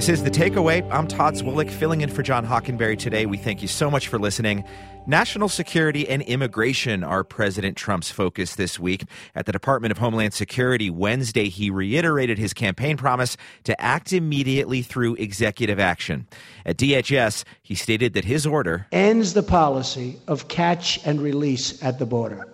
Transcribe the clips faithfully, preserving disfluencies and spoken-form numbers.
This is The Takeaway. I'm Todd Zwillich, filling in for John Hockenberry today. We thank you so much for listening. National security and immigration are President Trump's focus this week. At the Department of Homeland Security Wednesday, he reiterated his campaign promise to act immediately through executive action. At D H S, he stated that his order ends the policy of catch and release at the border,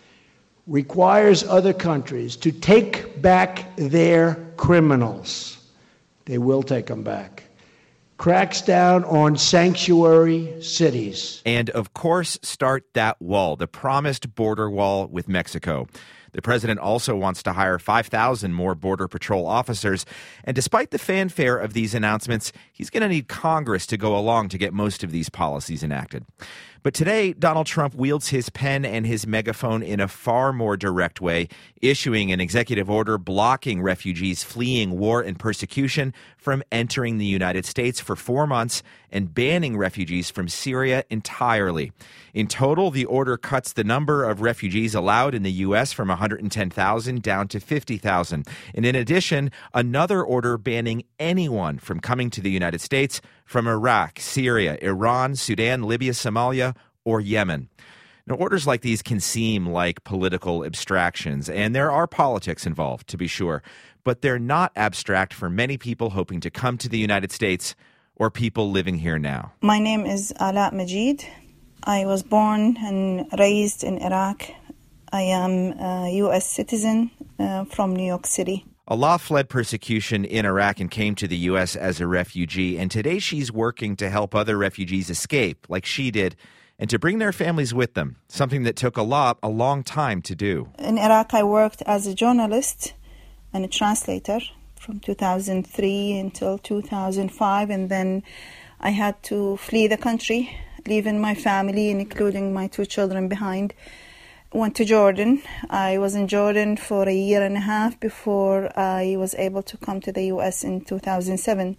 requires other countries to take back their criminals. They will take them back. Cracks down on sanctuary cities. And, of course, start that wall, the promised border wall with Mexico. The president also wants to hire five thousand more Border Patrol officers. And despite the fanfare of these announcements, he's going to need Congress to go along to get most of these policies enacted. But today, Donald Trump wields his pen and his megaphone in a far more direct way, issuing an executive order blocking refugees fleeing war and persecution from entering the United States for four months and banning refugees from Syria entirely. In total, the order cuts the number of refugees allowed in the U S from one hundred ten thousand down to fifty thousand. And in addition, another order banning anyone from coming to the United States from Iraq, Syria, Iran, Sudan, Libya, Somalia, or Yemen. Now, orders like these can seem like political abstractions, and there are politics involved, to be sure, but they're not abstract for many people hoping to come to the United States or people living here now. My name is Ala Majid. I was born and raised in Iraq. I am a U S citizen uh, from New York City. Ala fled persecution in Iraq and came to the U S as a refugee, and today she's working to help other refugees escape, like she did, and to bring their families with them, something that took Ala a long time to do. In Iraq, I worked as a journalist and a translator from two thousand three until two thousand five, and then I had to flee the country, leaving my family, including my two children, behind. Went to Jordan. I was in Jordan for a year and a half before I was able to come to the U S in two thousand seven.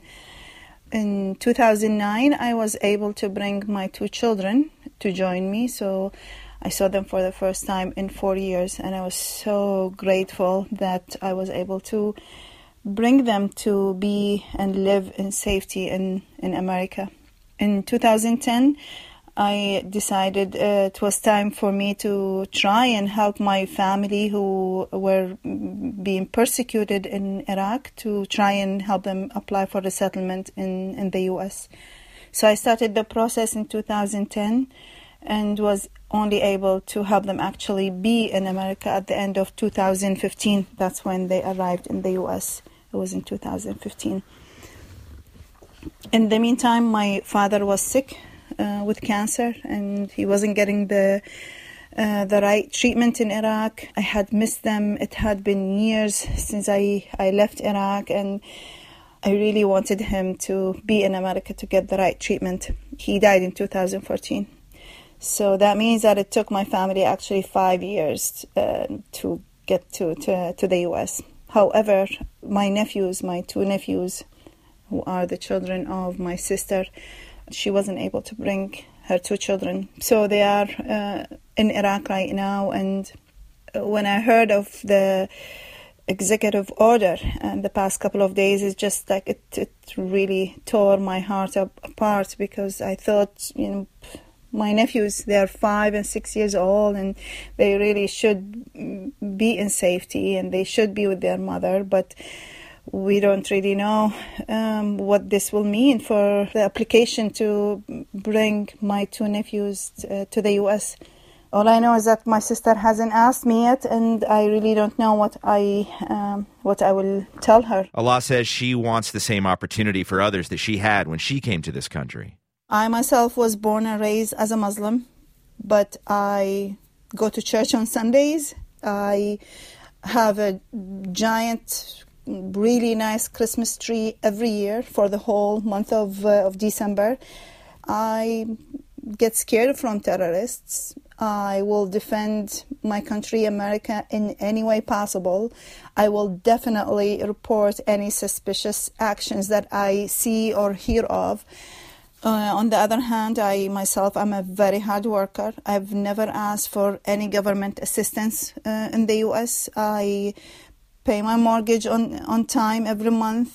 In two thousand nine, I was able to bring my two children to join me, so I saw them for the first time in four years, and I was so grateful that I was able to bring them to be and live in safety in, in America. In two thousand ten, I decided uh, it was time for me to try and help my family who were being persecuted in Iraq, to try and help them apply for resettlement in, in the U S. So I started the process in two thousand ten and was only able to help them actually be in America at the end of two thousand fifteen. That's when they arrived in the U S. It was in two thousand fifteen. In the meantime, my father was sick Uh, with cancer, and he wasn't getting the uh, the right treatment in Iraq. I had missed them. It had been years since I, I left Iraq, and I really wanted him to be in America to get the right treatment. He died in two thousand fourteen. So that means that it took my family actually five years uh, to get to, to, to the U S. However, my nephews, my two nephews, who are the children of my sister, she wasn't able to bring her two children. So they are uh, in Iraq right now. And when I heard of the executive order and the past couple of days, it's just like it, it really tore my heart up, apart, because I thought, you know, my nephews, they are five and six years old, and they really should be in safety and they should be with their mother. But we don't really know um, what this will mean for the application to bring my two nephews uh, to the U S. All I know is that my sister hasn't asked me yet, and I really don't know what I um, what I will tell her. Ala says she wants the same opportunity for others that she had when she came to this country. I myself was born and raised as a Muslim, but I go to church on Sundays. I have a giant, really nice Christmas tree every year for the whole month of uh, of December. I get scared from terrorists. I will defend my country, America, in any way possible. I will definitely report any suspicious actions that I see or hear of. Uh, on the other hand, I myself am a very hard worker. I've never asked for any government assistance uh, in the U S. I pay my mortgage on, on time every month,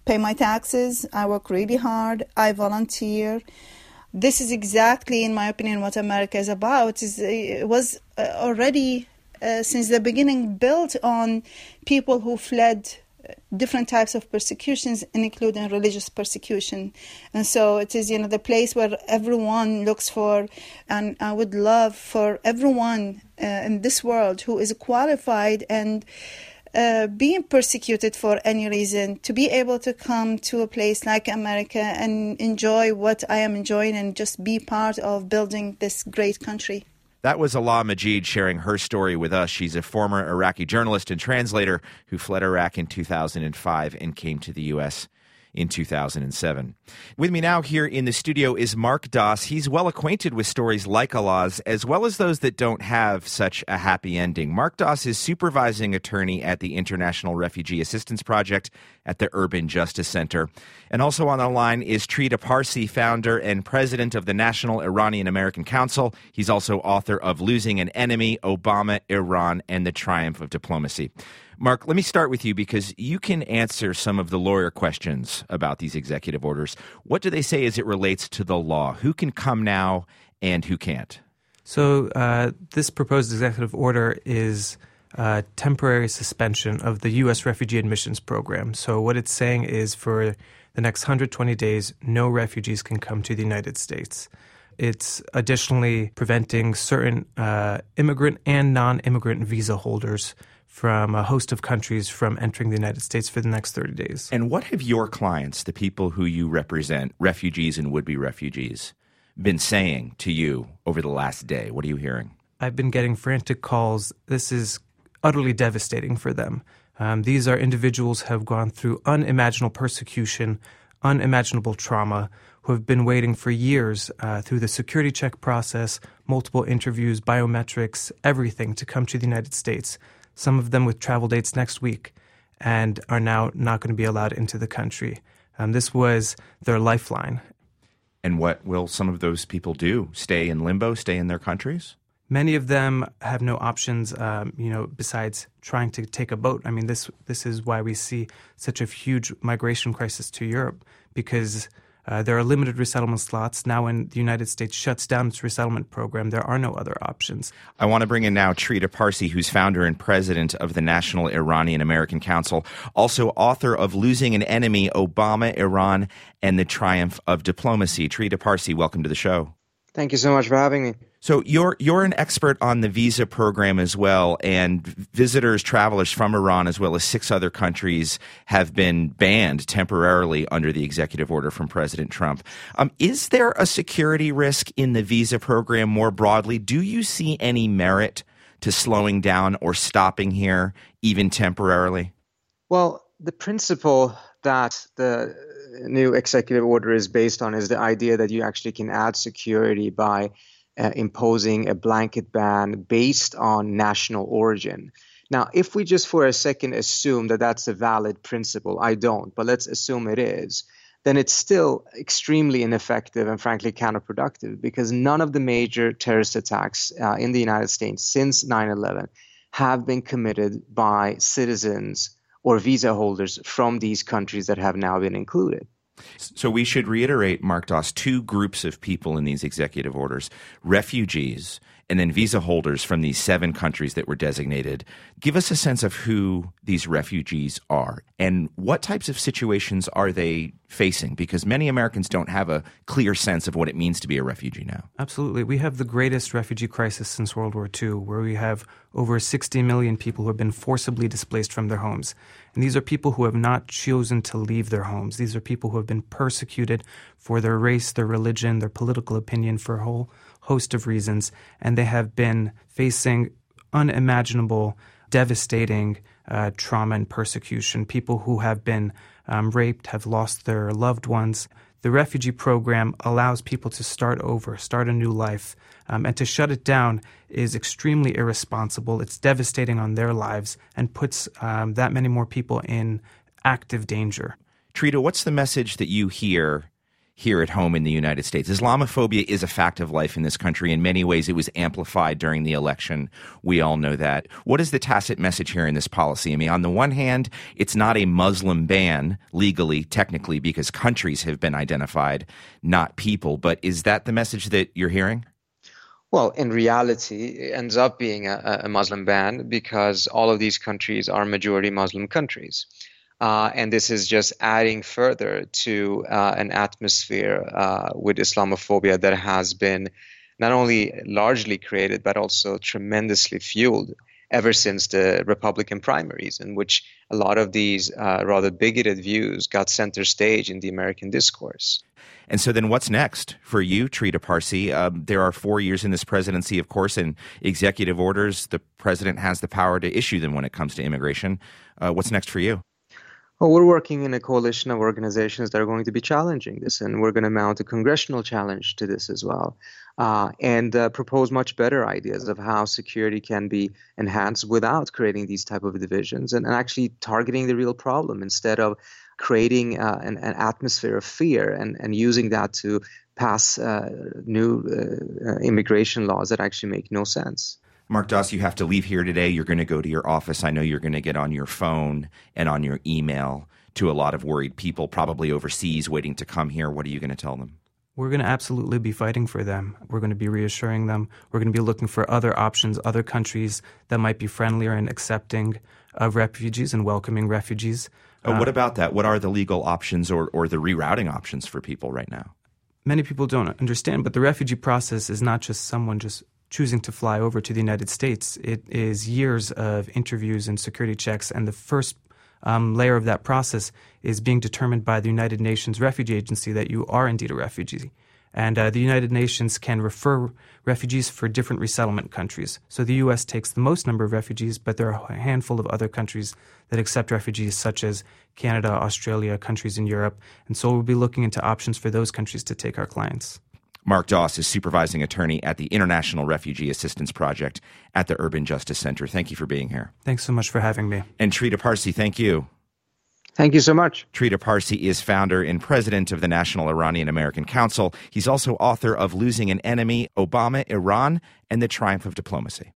pay my taxes. I work really hard. I volunteer. This is exactly, in my opinion, what America is about. Is it was already uh, since the beginning built on people who fled different types of persecutions, including religious persecution. And so it is, you know, the place where everyone looks for, and I would love for everyone uh, in this world who is qualified and uh, being persecuted for any reason to be able to come to a place like America and enjoy what I am enjoying and just be part of building this great country. That was Alaa Majid sharing her story with us. She's a former Iraqi journalist and translator who fled Iraq in two thousand five and came to the U S in two thousand seven. With me now here in the studio is Mark Doss. He's well acquainted with stories like Alaa's, as well as those that don't have such a happy ending. Mark Doss is supervising attorney at the International Refugee Assistance Project at the Urban Justice Center. And also on the line is Trita Parsi, founder and president of the National Iranian American Council. He's also author of Losing an Enemy, Obama, Iran, and the Triumph of Diplomacy. Mark, let me start with you because you can answer some of the lawyer questions about these executive orders. What do they say as it relates to the law? Who can come now and who can't? So uh, this proposed executive order is a temporary suspension of the U S refugee admissions program. So what it's saying is for the next one hundred twenty days, no refugees can come to the United States. It's additionally preventing certain uh, immigrant and non-immigrant visa holders from a host of countries from entering the United States for the next thirty days. And what have your clients, the people who you represent, refugees and would-be refugees, been saying to you over the last day? What are you hearing? I've been getting frantic calls. This is utterly devastating for them. Um, these are individuals who have gone through unimaginable persecution, unimaginable trauma, who have been waiting for years uh, through the security check process, multiple interviews, biometrics, everything to come to the United States. Some of them with travel dates next week, and are now not going to be allowed into the country. Um, this was their lifeline. And what will some of those people do? Stay in limbo, stay in their countries? Many of them have no options, um, you know, besides trying to take a boat. I mean, this this is why we see such a huge migration crisis to Europe, because Uh, there are limited resettlement slots. Now when the United States shuts down its resettlement program, there are no other options. I want to bring in now Trita Parsi, who's founder and president of the National Iranian American Council, also author of Losing an Enemy, Obama, Iran, and the Triumph of Diplomacy. Trita Parsi, welcome to the show. Thank you so much for having me. So you're you're an expert on the visa program as well, and visitors, travelers from Iran as well as six other countries have been banned temporarily under the executive order from President Trump. Um, is there a security risk in the visa program more broadly? Do you see any merit to slowing down or stopping here, even temporarily? Well, the principle that the new executive order is based on is the idea that you actually can add security by Uh, imposing a blanket ban based on national origin. Now, if we just for a second assume that that's a valid principle, I don't, but let's assume it is, then it's still extremely ineffective and frankly counterproductive, because none of the major terrorist attacks uh, in the United States since nine eleven have been committed by citizens or visa holders from these countries that have now been included. So we should reiterate, Mark Doss, two groups of people in these executive orders, refugees and then visa holders from these seven countries that were designated. Give us a sense of who these refugees are and what types of situations are they facing, because many Americans don't have a clear sense of what it means to be a refugee now. Absolutely. We have the greatest refugee crisis since World War Two, where we have over sixty million people who have been forcibly displaced from their homes. And these are people who have not chosen to leave their homes. These are people who have been persecuted for their race, their religion, their political opinion, for a whole host of reasons. And they have been facing unimaginable, devastating uh, trauma and persecution. People who have been um, raped, have lost their loved ones. The refugee program allows people to start over, start a new life. Um, and to shut it down is extremely irresponsible. It's devastating on their lives and puts um, that many more people in active danger. Trita, what's the message that you hear here at home in the United States. Islamophobia is a fact of life in this country. In many ways, it was amplified during the election. We all know that. What is the tacit message here in this policy? I mean, on the one hand, it's not a Muslim ban legally, technically, because countries have been identified, not people. But is that the message that you're hearing? Well, in reality, it ends up being a, a Muslim ban because all of these countries are majority Muslim countries. Uh, and this is just adding further to uh, an atmosphere uh, with Islamophobia that has been not only largely created, but also tremendously fueled ever since the Republican primaries, in which a lot of these uh, rather bigoted views got center stage in the American discourse. And so then what's next for you, Trita Parsi? Um, there are four years in this presidency, of course, and executive orders. The president has the power to issue them when it comes to immigration. Uh, what's next for you? Well, we're working in a coalition of organizations that are going to be challenging this, and we're going to mount a congressional challenge to this as well, uh, and uh, propose much better ideas of how security can be enhanced without creating these type of divisions, and, and actually targeting the real problem instead of creating uh, an, an atmosphere of fear and, and using that to pass uh, new uh, uh, immigration laws that actually make no sense. Mark Doss, you have to leave here today. You're going to go to your office. I know you're going to get on your phone and on your email to a lot of worried people, probably overseas, waiting to come here. What are you going to tell them? We're going to absolutely be fighting for them. We're going to be reassuring them. We're going to be looking for other options, other countries that might be friendlier and accepting of refugees and welcoming refugees. Uh, what about that? What are the legal options or, or the rerouting options for people right now? Many people don't understand, but the refugee process is not just someone just choosing to fly over to the United States. It is years of interviews and security checks, and the first um, layer of that process is being determined by the United Nations Refugee Agency that you are indeed a refugee. And uh, the United Nations can refer refugees for different resettlement countries. So the U S takes the most number of refugees, but there are a handful of other countries that accept refugees, such as Canada, Australia, countries in Europe. And so we'll be looking into options for those countries to take our clients. Mark Doss is supervising attorney at the International Refugee Assistance Project at the Urban Justice Center. Thank you for being here. Thanks so much for having me. And Trita Parsi, thank you. Thank you so much. Trita Parsi is founder and president of the National Iranian American Council. He's also author of Losing an Enemy, Obama, Iran, and the Triumph of Diplomacy.